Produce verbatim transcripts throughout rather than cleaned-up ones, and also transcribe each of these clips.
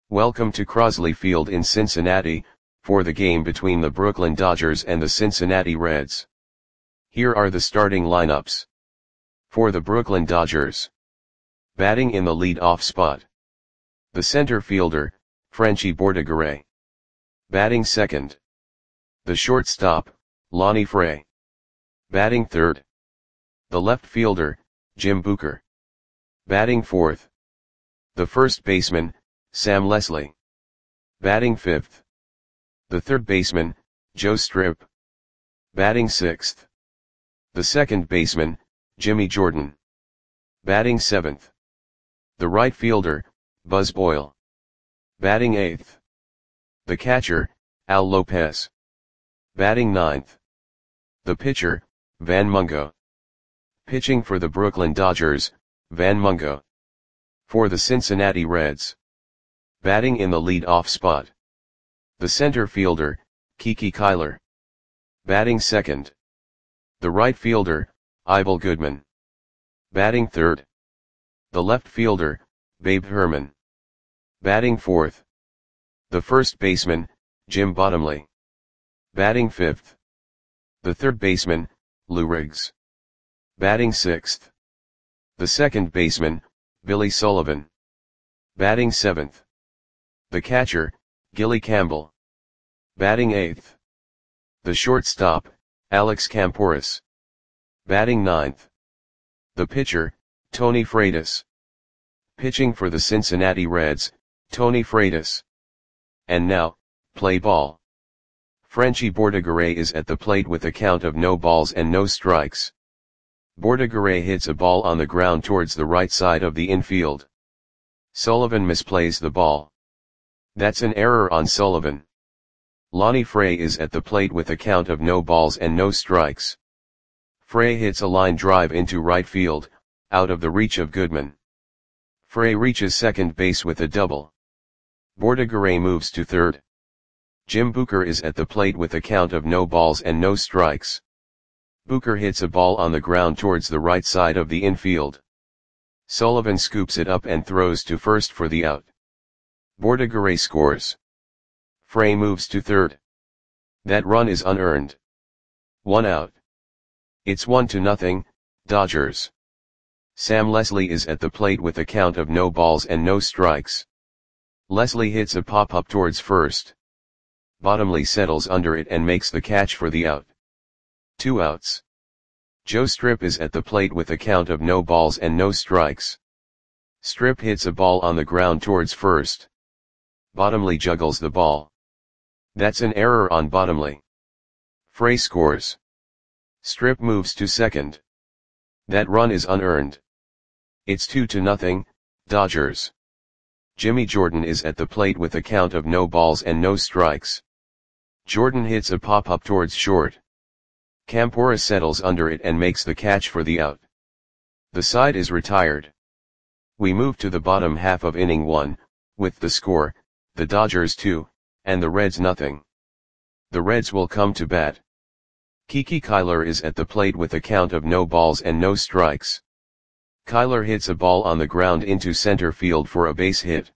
Welcome to Crosley Field in Cincinnati, for the game between the Brooklyn Dodgers and the Cincinnati Reds. Here are the starting lineups. For the Brooklyn Dodgers. Batting in the lead-off spot. The center fielder, Frenchy Bordegaray. Batting second. The shortstop, Lonnie Fray. Batting third. The left fielder, Jim Booker. Batting fourth. The first baseman, Sam Leslie. Batting fifth. The third baseman, Joe Strip. Batting sixth. The second baseman, Jimmy Jordan. Batting seventh. The right fielder, Buzz Boyle. Batting eighth. The catcher, Al Lopez. Batting ninth. The pitcher, Van Mungo. Pitching for the Brooklyn Dodgers, Van Mungo. For the Cincinnati Reds. Batting in the lead-off spot. The center fielder, Kiki Kyler. Batting second. The right fielder, Ibel Goodman. Batting third. The left fielder, Babe Herman. Batting fourth. The first baseman, Jim Bottomley. Batting fifth. The third baseman, Lou Riggs. Batting sixth. The second baseman, Billy Sullivan. Batting seventh. The catcher, Gilly Campbell. Batting eighth. The shortstop, Alex Camporis. Batting ninth. The pitcher, Tony Freitas. Pitching for the Cincinnati Reds, Tony Freitas. And now, play ball. Frenchy Bordegaray is at the plate with a count of no balls and no strikes. Bordegaray hits a ball on the ground towards the right side of the infield. Sullivan misplays the ball. That's an error on Sullivan. Lonnie Fray is at the plate with a count of no balls and no strikes. Fray hits a line drive into right field, out of the reach of Goodman. Fray reaches second base with a double. Bordegaray moves to third. Jim Booker is at the plate with a count of no balls and no strikes. Booker hits a ball on the ground towards the right side of the infield. Sullivan scoops it up and throws to first for the out. Bordegaray scores. Fray moves to third. That run is unearned. One out. It's one to nothing, Dodgers. Sam Leslie is at the plate with a count of no balls and no strikes. Leslie hits a pop-up towards first. Bottomley settles under it and makes the catch for the out. Two outs. Joe Strip is at the plate with a count of no balls and no strikes. Strip hits a ball on the ground towards first. Bottomley juggles the ball. That's an error on Bottomley. Fray scores. Strip moves to second. That run is unearned. It's two to nothing, Dodgers. Jimmy Jordan is at the plate with a count of no balls and no strikes. Jordan hits a pop-up towards short. Camporis settles under it and makes the catch for the out. The side is retired. We move to the bottom half of inning one, with the score, the Dodgers two, and the Reds nothing. The Reds will come to bat. Kiki Kyler is at the plate with a count of no balls and no strikes. Kyler hits a ball on the ground into center field for a base hit.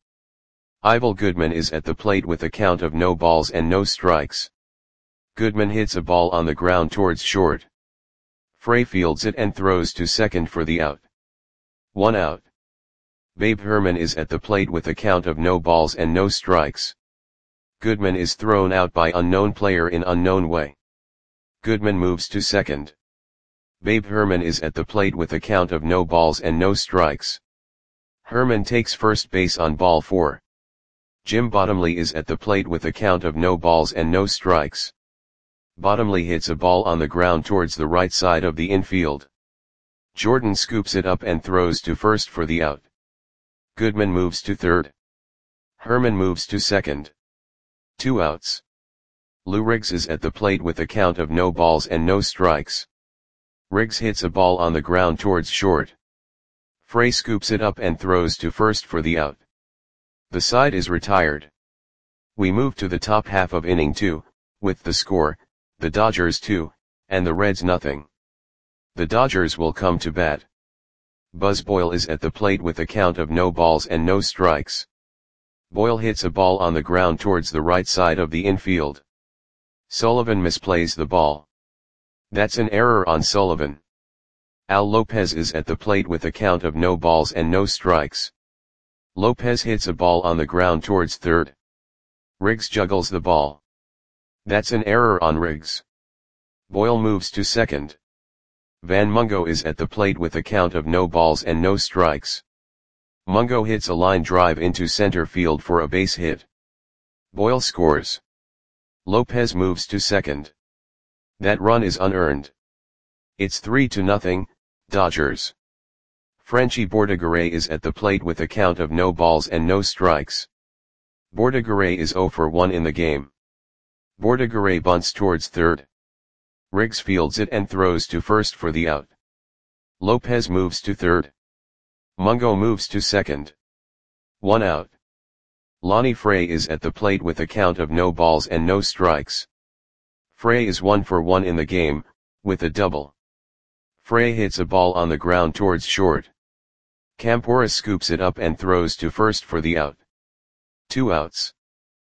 Ibel Goodman is at the plate with a count of no balls and no strikes. Goodman hits a ball on the ground towards short. Fray fields it and throws to second for the out. One out. Babe Herman is at the plate with a count of no balls and no strikes. Goodman is thrown out by unknown player in unknown way. Goodman moves to second. Babe Herman is at the plate with a count of no balls and no strikes. Herman takes first base on ball four. Jim Bottomley is at the plate with a count of no balls and no strikes. Bottomley hits a ball on the ground towards the right side of the infield. Jordan scoops it up and throws to first for the out. Goodman moves to third. Herman moves to second. Two outs. Lou Riggs is at the plate with a count of no balls and no strikes. Riggs hits a ball on the ground towards short. Fray scoops it up and throws to first for the out. The side is retired. We move to the top half of inning two, with the score, the Dodgers two, and the Reds nothing. The Dodgers will come to bat. Buzz Boyle is at the plate with a count of no balls and no strikes. Boyle hits a ball on the ground towards the right side of the infield. Sullivan misplays the ball. That's an error on Sullivan. Al Lopez is at the plate with a count of no balls and no strikes. Lopez hits a ball on the ground towards third. Riggs juggles the ball. That's an error on Riggs. Boyle moves to second. Van Mungo is at the plate with a count of no balls and no strikes. Mungo hits a line drive into center field for a base hit. Boyle scores. Lopez moves to second. That run is unearned. It's three to nothing, Dodgers. Frenchy Bordigaray is at the plate with a count of no balls and no strikes. Bordigaray is zero for one in the game. Bordigaray bunts towards third. Riggs fields it and throws to first for the out. Lopez moves to third. Mungo moves to second. One out. Lonnie Frey is at the plate with a count of no balls and no strikes. Frey is one for one in the game, with a double. Frey hits a ball on the ground towards short. Campora scoops it up and throws to first for the out. Two outs.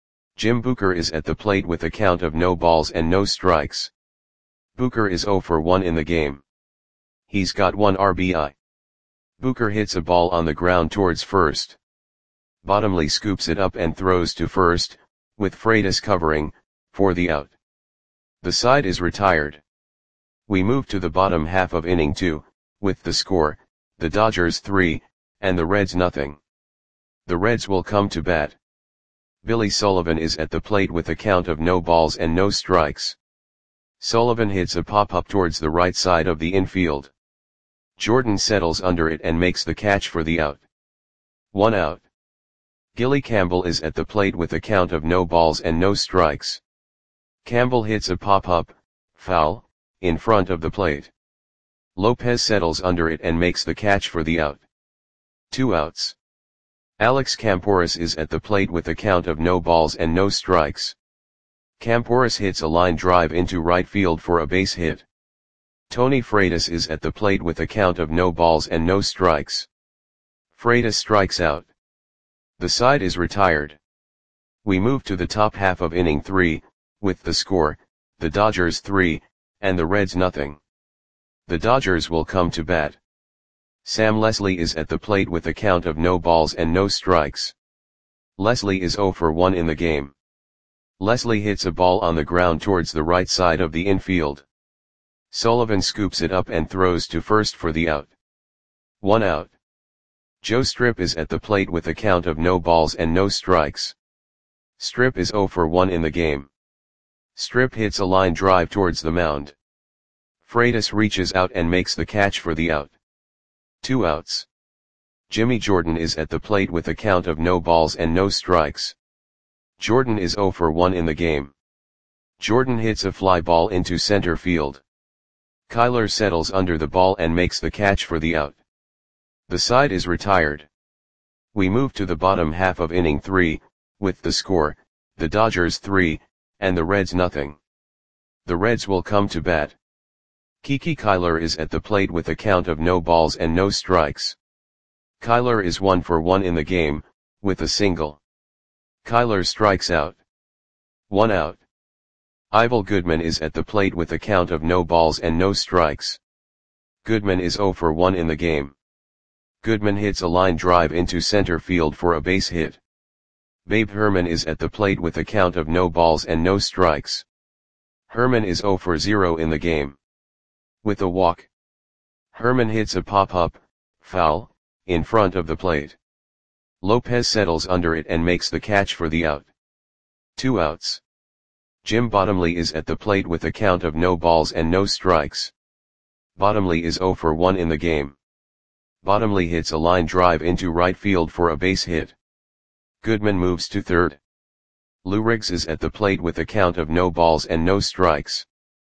Jim Booker is at the plate with a count of no balls and no strikes. Booker is zero for one in the game. He's got one R B I. Booker hits a ball on the ground towards first. Bottomley scoops it up and throws to first, with Freitas covering, for the out. The side is retired. We move to the bottom half of inning two, with the score, the Dodgers three, and the Reds nothing. The Reds will come to bat. Billy Sullivan is at the plate with a count of no balls and no strikes. Sullivan hits a pop-up towards the right side of the infield. Jordan settles under it and makes the catch for the out. One out. Gilly Campbell is at the plate with a count of no balls and no strikes. Campbell hits a pop-up, foul, in front of the plate. Lopez settles under it and makes the catch for the out. Two outs. Alex Camporis is at the plate with a count of no balls and no strikes. Camporis hits a line drive into right field for a base hit. Tony Freitas is at the plate with a count of no balls and no strikes. Freitas strikes out. The side is retired. We move to the top half of inning three, with the score, the Dodgers three, and the Reds nothing. The Dodgers will come to bat. Sam Leslie is at the plate with a count of no balls and no strikes. Leslie is zero for one in the game. Leslie hits a ball on the ground towards the right side of the infield. Sullivan scoops it up and throws to first for the out. One out. Joe Strip is at the plate with a count of no balls and no strikes. Strip is zero for one in the game. Strip hits a line drive towards the mound. Freitas reaches out and makes the catch for the out. Two outs. Jimmy Jordan is at the plate with a count of no balls and no strikes. Jordan is zero for one in the game. Jordan hits a fly ball into center field. Kyler settles under the ball and makes the catch for the out. The side is retired. We move to the bottom half of inning three, with the score, the Dodgers three, and the Reds nothing. The Reds will come to bat. Kiki Kyler is at the plate with a count of no balls and no strikes. Kyler is one for one in the game, with a single. Kyler strikes out. One out. Ivel Goodman is at the plate with a count of no balls and no strikes. Goodman is zero for one in the game. Goodman hits a line drive into center field for a base hit. Babe Herman is at the plate with a count of no balls and no strikes. Herman is zero for zero in the game. With a walk. Herman hits a pop-up, foul, in front of the plate. Lopez settles under it and makes the catch for the out. Two outs. Jim Bottomley is at the plate with a count of no balls and no strikes. Bottomley is zero for one in the game. Bottomley hits a line drive into right field for a base hit. Goodman moves to third. Lou Riggs is at the plate with a count of no balls and no strikes.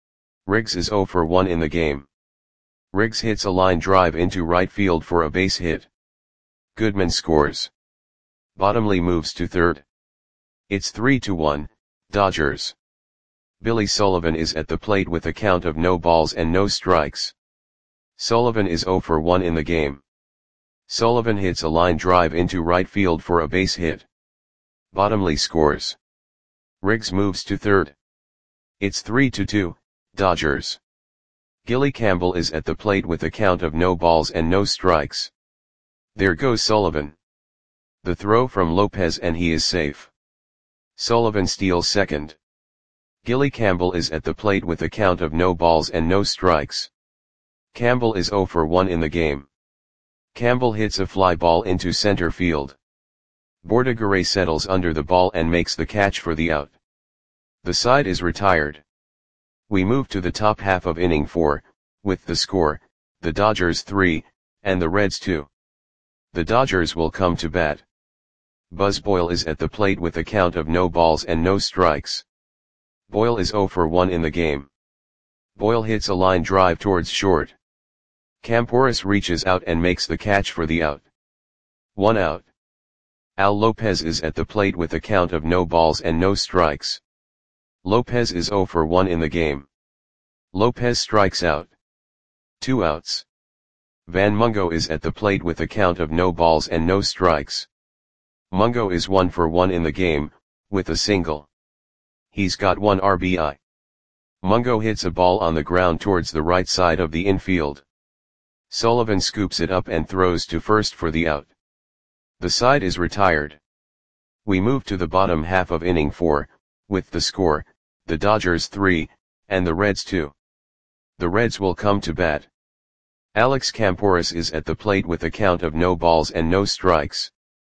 Riggs is zero for one in the game. Riggs hits a line drive into right field for a base hit. Goodman scores. Bottomley moves to third. It's three to one, Dodgers. Billy Sullivan is at the plate with a count of no balls and no strikes. Sullivan is zero for one in the game. Sullivan hits a line drive into right field for a base hit. Bottomley scores. Riggs moves to third. It's three to two, Dodgers. Gilly Campbell is at the plate with a count of no balls and no strikes. There goes Sullivan. The throw from Lopez and he is safe. Sullivan steals second. Gilly Campbell is at the plate with a count of no balls and no strikes. Campbell is oh for one in the game. Campbell hits a fly ball into center field. Bordigaray settles under the ball and makes the catch for the out. The side is retired. We move to the top half of inning four, with the score, the Dodgers three, and the Reds two. The Dodgers will come to bat. Buzz Boyle is at the plate with a count of no balls and no strikes. Boyle is oh for one in the game. Boyle hits a line drive towards short. Camporis reaches out and makes the catch for the out. One out. Al Lopez is at the plate with a count of no balls and no strikes. Lopez is oh for one in the game. Lopez strikes out. Two outs. Van Mungo is at the plate with a count of no balls and no strikes. Mungo is one for one in the game, with a single. He's got one R B I. Mungo hits a ball on the ground towards the right side of the infield. Sullivan scoops it up and throws to first for the out. The side is retired. We move to the bottom half of inning four, with the score, the Dodgers three, and the Reds two. The Reds will come to bat. Alex Camporis is at the plate with a count of no balls and no strikes.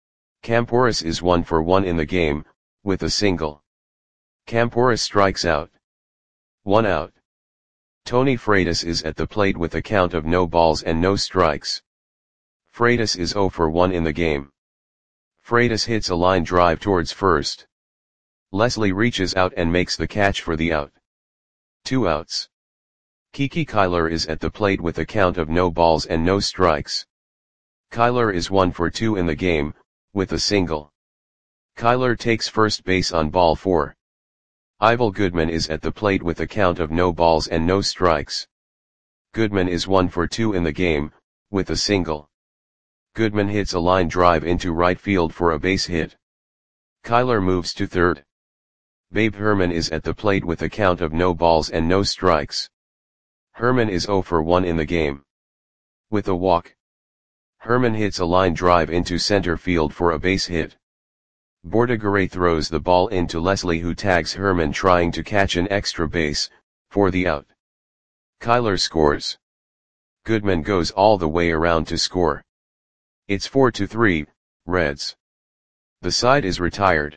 Camporis is one for one in the game, with a single. Camporis strikes out. One out. Tony Freitas is at the plate with a count of no balls and no strikes. Freitas is oh for one in the game. Freitas hits a line drive towards first. Leslie reaches out and makes the catch for the out. Two outs. Kiki Kyler is at the plate with a count of no balls and no strikes. Kyler is one for two in the game, with a single. Kyler takes first base on ball four. Ivel Goodman is at the plate with a count of no balls and no strikes. Goodman is one for two in the game, with a single. Goodman hits a line drive into right field for a base hit. Kyler moves to third. Babe Herman is at the plate with a count of no balls and no strikes. Herman is oh for one in the game. With a walk. Herman hits a line drive into center field for a base hit. Bordigaray throws the ball into Leslie, who tags Herman trying to catch an extra base, for the out. Kyler scores. Goodman goes all the way around to score. It's four to three, Reds. The side is retired.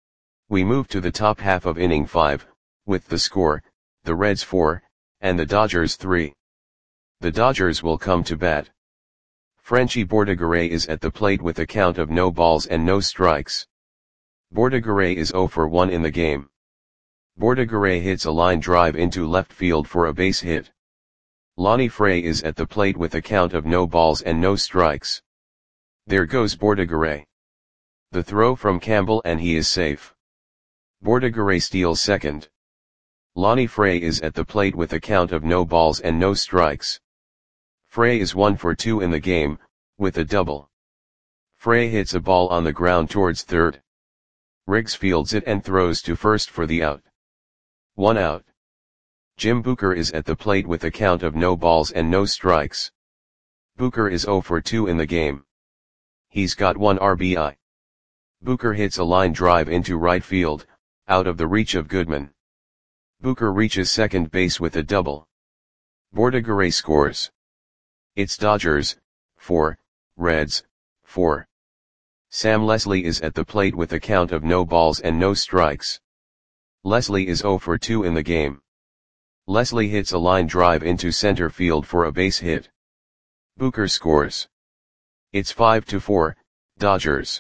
We move to the top half of inning five, with the score, the Reds four, and the Dodgers three. The Dodgers will come to bat. Frenchie Bordigaray is at the plate with a count of no balls and no strikes. Bordigaray is oh for one in the game. Bordigaray hits a line drive into left field for a base hit. Lonnie Frey is at the plate with a count of no balls and no strikes. There goes Bordigaray. The throw from Campbell and he is safe. Bordigaray steals second. Lonnie Frey is at the plate with a count of no balls and no strikes. Frey is one for two in the game, with a double. Frey hits a ball on the ground towards third. Riggs fields it and throws to first for the out. One out. Jim Booker is at the plate with a count of no balls and no strikes. Booker is oh for two in the game. He's got one R B I. Booker hits a line drive into right field, out of the reach of Goodman. Booker reaches second base with a double. Bordigaray scores. It's Dodgers, four, Reds, four. Sam Leslie is at the plate with a count of no balls and no strikes. Leslie is oh for two in the game. Leslie hits a line drive into center field for a base hit. Booker scores. It's five to four, Dodgers.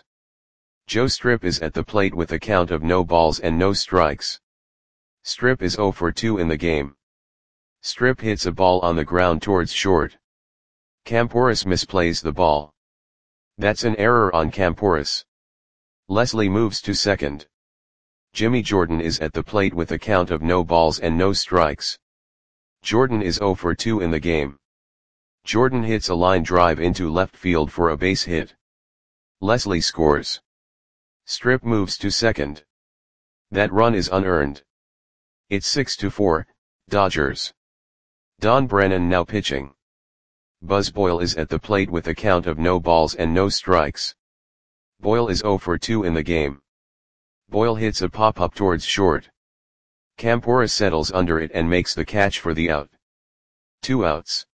Joe Strip is at the plate with a count of no balls and no strikes. Strip is oh for two in the game. Strip hits a ball on the ground towards short. Camporis misplays the ball. That's an error on Camporis. Leslie moves to second. Jimmy Jordan is at the plate with a count of no balls and no strikes. Jordan is oh for two in the game. Jordan hits a line drive into left field for a base hit. Leslie scores. Strip moves to second. That run is unearned. It's six to four, Dodgers. Don Brennan now pitching. Buzz Boyle is at the plate with a count of no balls and no strikes. Boyle is oh for two in the game. Boyle hits a pop-up towards short. Campora settles under it and makes the catch for the out. Two outs.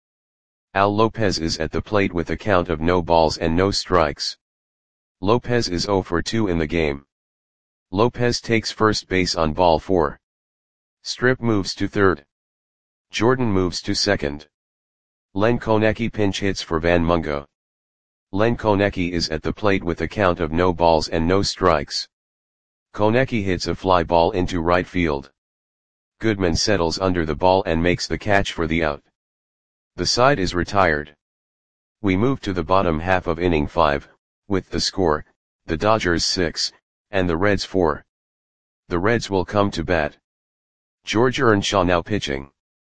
Al Lopez is at the plate with a count of no balls and no strikes. Lopez is oh for two in the game. Lopez takes first base on ball four. Strip moves to third. Jordan moves to second. Len Konecki pinch hits for Van Mungo. Len Konecki is at the plate with a count of no balls and no strikes. Konecki hits a fly ball into right field. Goodman settles under the ball and makes the catch for the out. The side is retired. We move to the bottom half of inning five, with the score, the Dodgers six, and the Reds four. The Reds will come to bat. George Earnshaw now pitching.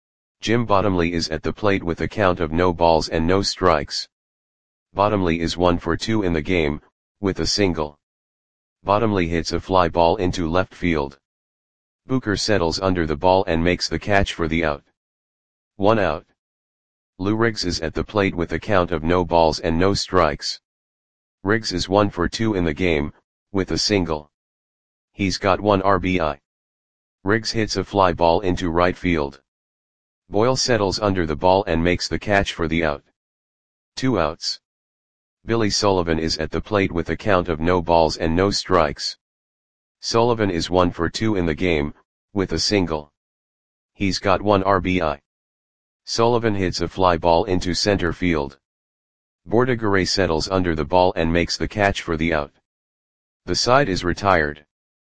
Jim Bottomley is at the plate with a count of no balls and no strikes. Bottomley is one for two in the game, with a single. Bottomley hits a fly ball into left field. Booker settles under the ball and makes the catch for the out. One out. Lou Riggs is at the plate with a count of no balls and no strikes. Riggs is one for two in the game, with a single. He's got one R B I. Riggs hits a fly ball into right field. Boyle settles under the ball and makes the catch for the out. Two outs. Billy Sullivan is at the plate with a count of no balls and no strikes. Sullivan is one for two in the game, with a single. He's got one R B I. Sullivan hits a fly ball into center field. Bordigaray settles under the ball and makes the catch for the out. The side is retired.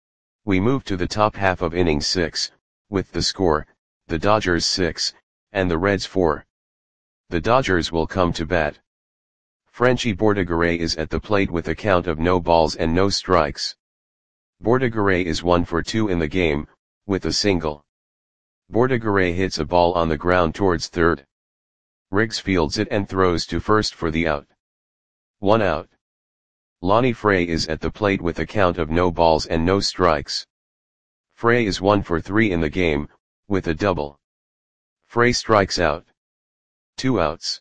We move to the top half of inning six, with the score, the Dodgers six, and the Reds four. The Dodgers will come to bat. Frenchie Bordigaray is at the plate with a count of no balls and no strikes. Bordigaray is one for two in the game, with a single. Bordigaray hits a ball on the ground towards third. Riggs fields it and throws to first for the out. One out. Lonnie Frey is at the plate with a count of no balls and no strikes. Frey is one for three in the game, with a double. Frey strikes out. Two outs.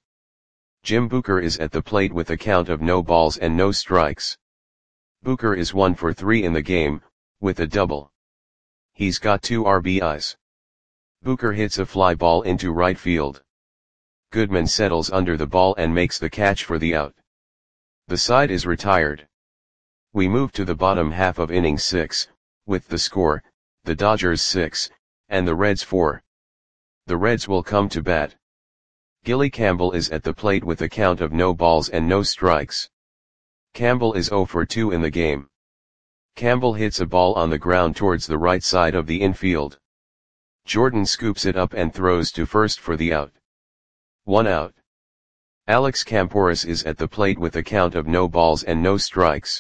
Jim Booker is at the plate with a count of no balls and no strikes. Booker is one for three in the game, with a double. He's got two R B Is. Booker hits a fly ball into right field. Goodman settles under the ball and makes the catch for the out. The side is retired. We move to the bottom half of inning six, with the score, the Dodgers six, and the Reds four. The Reds will come to bat. Gilly Campbell is at the plate with a count of no balls and no strikes. Campbell is oh for two in the game. Campbell hits a ball on the ground towards the right side of the infield. Jordan scoops it up and throws to first for the out. One out. Alex Camporis is at the plate with a count of no balls and no strikes.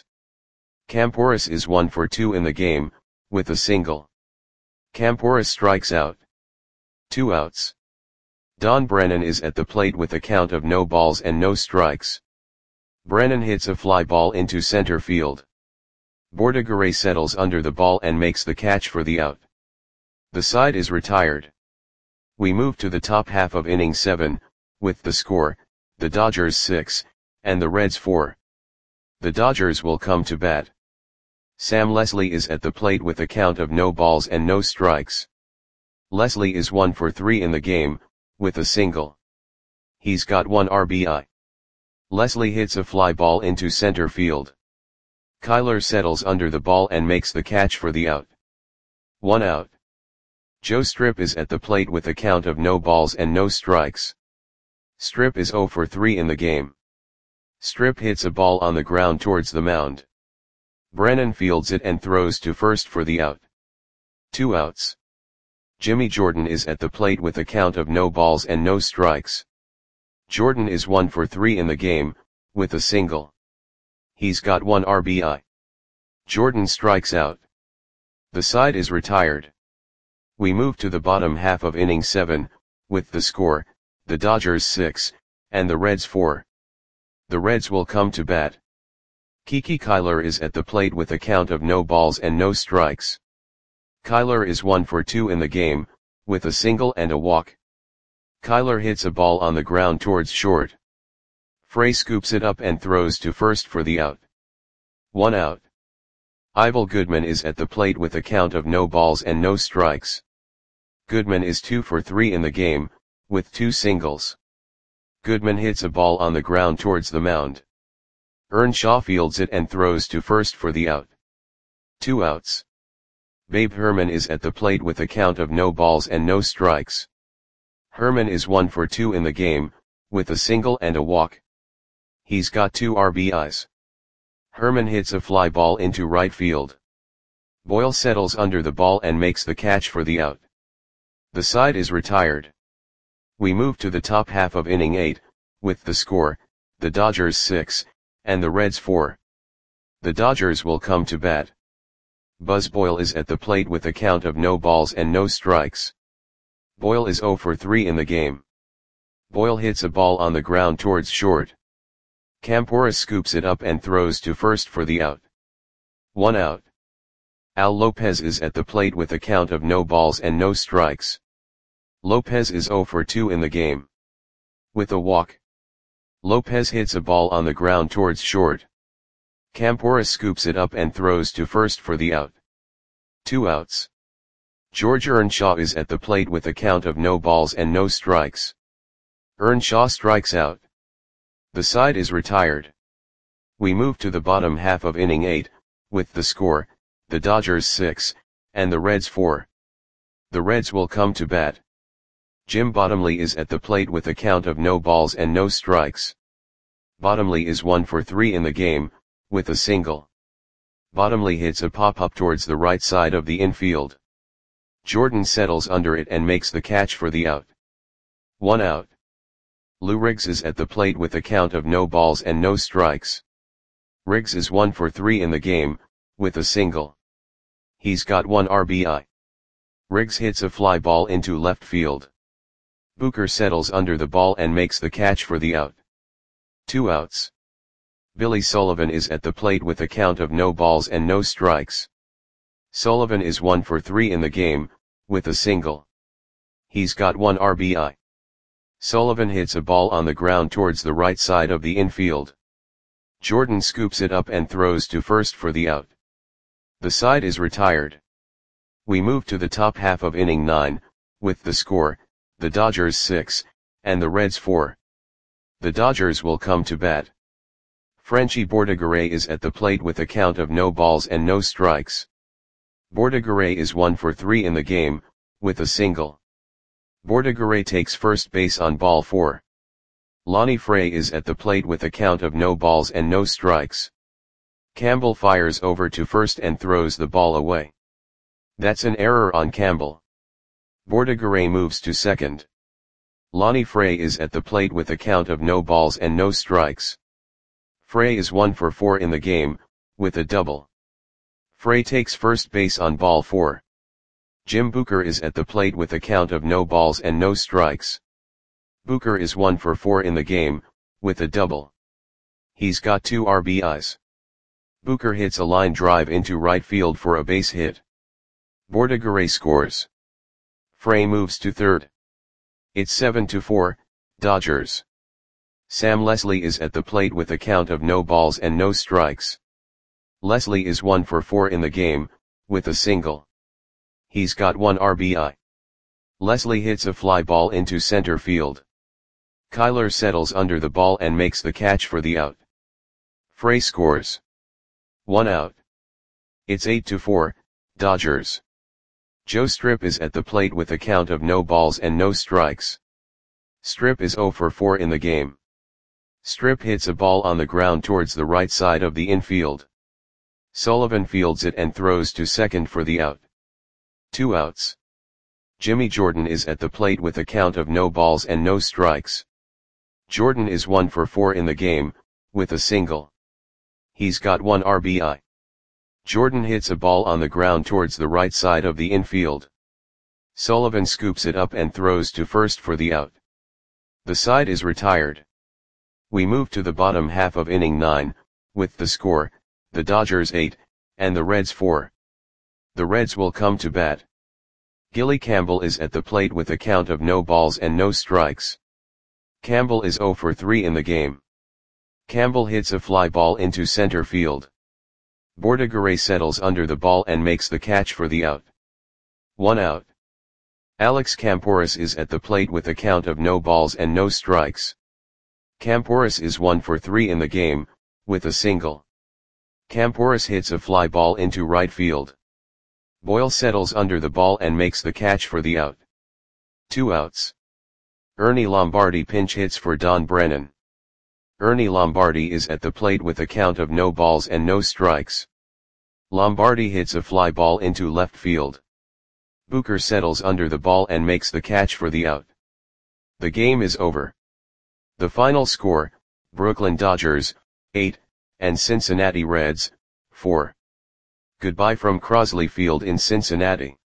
Camporis is one for two in the game, with a single. Camporis strikes out. Two outs. Don Brennan is at the plate with a count of no balls and no strikes. Brennan hits a fly ball into center field. Bordigaray settles under the ball and makes the catch for the out. The side is retired. We move to the top half of inning seven, with the score, the Dodgers six, and the Reds four. The Dodgers will come to bat. Sam Leslie is at the plate with a count of no balls and no strikes. Leslie is one for three in the game, with a single. He's got one R B I. Leslie hits a fly ball into center field. Kyler settles under the ball and makes the catch for the out. One out. Joe Strip is at the plate with a count of no balls and no strikes. Strip is oh for three in the game. Strip hits a ball on the ground towards the mound. Brennan fields it and throws to first for the out. Two outs. Jimmy Jordan is at the plate with a count of no balls and no strikes. Jordan is one for three in the game, with a single. He's got one R B I. Jordan strikes out. The side is retired. We move to the bottom half of inning seven, with the score, the Dodgers six, and the Reds four. The Reds will come to bat. Kiki Kyler is at the plate with a count of no balls and no strikes. Kyler is one for two in the game, with a single and a walk. Kyler hits a ball on the ground towards short. Frey scoops it up and throws to first for the out. One out. Ivel Goodman is at the plate with a count of no balls and no strikes. Goodman is two for three in the game, with two singles. Goodman hits a ball on the ground towards the mound. Earnshaw fields it and throws to first for the out. Two outs. Babe Herman is at the plate with a count of no balls and no strikes. Herman is one for two in the game, with a single and a walk. He's got two R B Is. Herman hits a fly ball into right field. Boyle settles under the ball and makes the catch for the out. The side is retired. We move to the top half of inning eight, with the score, the Dodgers six, and the Reds four. The Dodgers will come to bat. Buzz Boyle is at the plate with a count of no balls and no strikes. Boyle is zero for three in the game. Boyle hits a ball on the ground towards short. Campora scoops it up and throws to first for the out. One out. Al Lopez is at the plate with a count of no balls and no strikes. Lopez is zero for two in the game. With a walk. Lopez hits a ball on the ground towards short. Campora scoops it up and throws to first for the out. Two outs. George Earnshaw is at the plate with a count of no balls and no strikes. Earnshaw strikes out. The side is retired. We move to the bottom half of inning eight, with the score, the Dodgers six, and the Reds four. The Reds will come to bat. Jim Bottomley is at the plate with a count of no balls and no strikes. Bottomley is one for three in the game, with a single. Bottomley hits a pop-up towards the right side of the infield. Jordan settles under it and makes the catch for the out. One out. Lou Riggs is at the plate with a count of no balls and no strikes. Riggs is one for three in the game, with a single. He's got one R B I. Riggs hits a fly ball into left field. Booker settles under the ball and makes the catch for the out. Two outs. Billy Sullivan is at the plate with a count of no balls and no strikes. Sullivan is one for three in the game, with a single. He's got one R B I. Sullivan hits a ball on the ground towards the right side of the infield. Jordan scoops it up and throws to first for the out. The side is retired. We move to the top half of inning nine, with the score, the Dodgers six, and the Reds four. The Dodgers will come to bat. Frenchie Bordegaray is at the plate with a count of no balls and no strikes. Bordegaray is one for three in the game, with a single. Bordegaray takes first base on ball four. Lonnie Frey is at the plate with a count of no balls and no strikes. Campbell fires over to first and throws the ball away. That's an error on Campbell. Bordegaray moves to second. Lonnie Frey is at the plate with a count of no balls and no strikes. Frey is one for four in the game, with a double. Frey takes first base on ball four. Jim Booker is at the plate with a count of no balls and no strikes. Booker is one for four in the game, with a double. He's got two R B Is. Booker hits a line drive into right field for a base hit. Bordegaray scores. Frey moves to third. It's seven to four, Dodgers. Sam Leslie is at the plate with a count of no balls and no strikes. Leslie is one for four in the game, with a single. He's got one R B I. Leslie hits a fly ball into center field. Kyler settles under the ball and makes the catch for the out. Frey scores. One out. It's eight to four, Dodgers. Joe Strip is at the plate with a count of no balls and no strikes. Strip is zero for four in the game. Strip hits a ball on the ground towards the right side of the infield. Sullivan fields it and throws to second for the out. Two outs. Jimmy Jordan is at the plate with a count of no balls and no strikes. Jordan is one for four in the game, with a single. He's got one R B I. Jordan hits a ball on the ground towards the right side of the infield. Sullivan scoops it up and throws to first for the out. The side is retired. We move to the bottom half of inning nine, with the score, the Dodgers eight, and the Reds four. The Reds will come to bat. Gilly Campbell is at the plate with a count of no balls and no strikes. Campbell is zero for three in the game. Campbell hits a fly ball into center field. Bordigaray settles under the ball and makes the catch for the out. One out. Alex Campouris is at the plate with a count of no balls and no strikes. Campouris is one for three in the game, with a single. Campouris hits a fly ball into right field. Boyle settles under the ball and makes the catch for the out. Two outs. Ernie Lombardi pinch hits for Don Brennan. Ernie Lombardi is at the plate with a count of no balls and no strikes. Lombardi hits a fly ball into left field. Booker settles under the ball and makes the catch for the out. The game is over. The final score, Brooklyn Dodgers, eight, and Cincinnati Reds, four. Goodbye from Crosley Field in Cincinnati.